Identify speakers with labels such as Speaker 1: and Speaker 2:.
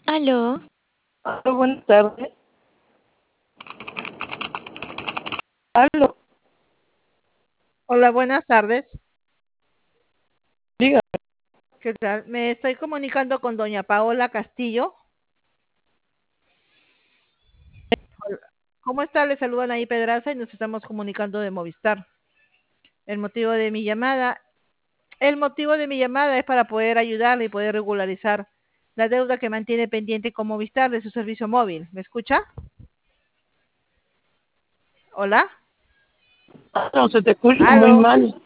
Speaker 1: Aló,
Speaker 2: Hola, buenas tardes. Aló,
Speaker 3: Hola, buenas tardes.
Speaker 2: diga.
Speaker 3: ¿Qué tal? Me estoy comunicando con doña Paola Castillo. Hola. ¿Cómo está? Le saludan ahí Pedraza y nos estamos comunicando de Movistar. El motivo de mi llamada, el motivo de mi llamada es para poder ayudarle y poder regularizar la deuda que mantiene pendiente con Movistar de su servicio móvil. ¿Me escucha? Hola.
Speaker 2: No, se te escucha muy
Speaker 3: Aló.
Speaker 2: mal.